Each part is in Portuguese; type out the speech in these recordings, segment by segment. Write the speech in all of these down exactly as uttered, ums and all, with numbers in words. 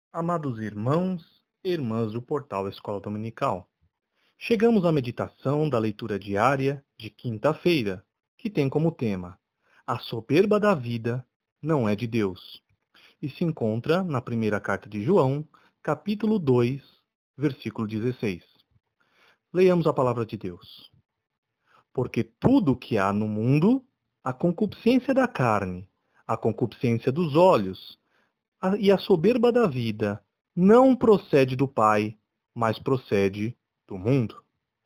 Amados irmãos e irmãs do portal Escola Dominical, chegamos à meditação da leitura diária de quinta-feira, que tem como tema A soberba da vida não é de Deus, e se encontra na primeira carta de João, capítulo dois, versículo dezesseis. Leiamos a palavra de Deus. Porque tudo o que há no mundo, a concupiscência da carne, a concupiscência dos olhos, a- e a soberba da vida não procede do Pai, mas procede do mundo.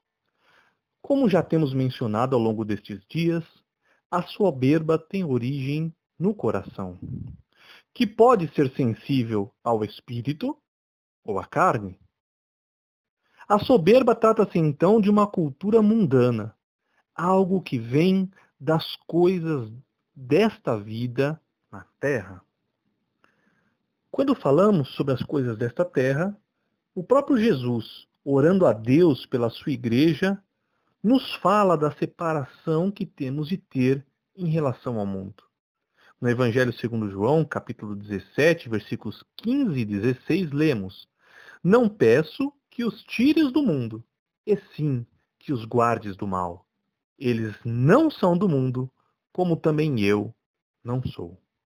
Como já temos mencionado ao longo destes dias, a soberba tem origem no coração, que pode ser sensível ao espírito ou à carne. A soberba trata-se então de uma cultura mundana, algo que vem das coisas desta vida na terra. Quando falamos sobre as coisas desta terra, o próprio Jesus, orando a Deus pela sua igreja, nos fala da separação que temos de ter em relação ao mundo. No Evangelho segundo João, capítulo dezessete, versículos quinze e dezesseis, lemos: Não peço que os tires do mundo, e sim que os guardes do mal. Eles não são do mundo, como também eu não sou.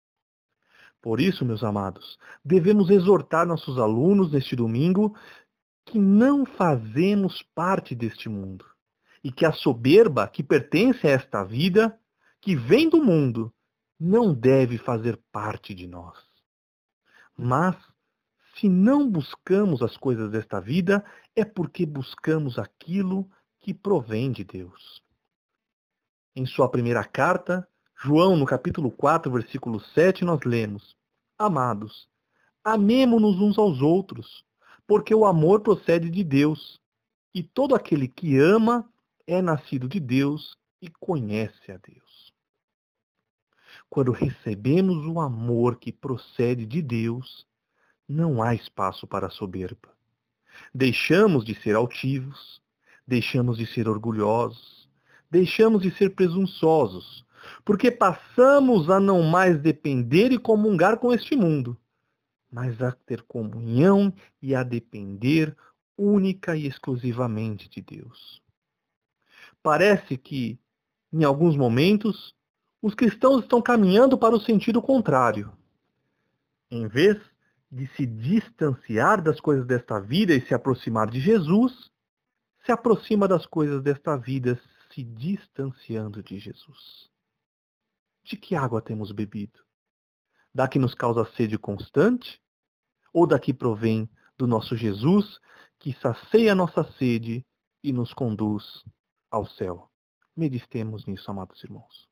Por isso, meus amados, devemos exortar nossos alunos neste domingo que não fazemos parte deste mundo e que a soberba que pertence a esta vida, que vem do mundo, não deve fazer parte de nós. Mas, se não buscamos as coisas desta vida, é porque buscamos aquilo que provém de Deus. Em sua primeira carta, João, no capítulo quatro, versículo sete, nós lemos: Amados, amemo-nos uns aos outros, porque o amor procede de Deus, e todo aquele que ama é nascido de Deus e conhece a Deus. Quando recebemos o amor que procede de Deus, não há espaço para a soberba. Deixamos de ser altivos, deixamos de ser orgulhosos, deixamos de ser presunçosos, porque passamos a não mais depender e comungar com este mundo, mas a ter comunhão e a depender única e exclusivamente de Deus. Parece que, em alguns momentos, os cristãos estão caminhando para o sentido contrário. Em vez de se distanciar das coisas desta vida e se aproximar de Jesus, se aproxima das coisas desta vida se distanciando de Jesus. De que água temos bebido? Da que nos causa sede constante? Ou da que provém do nosso Jesus, que sacia nossa sede e nos conduz ao céu? Meditemos nisso, amados irmãos.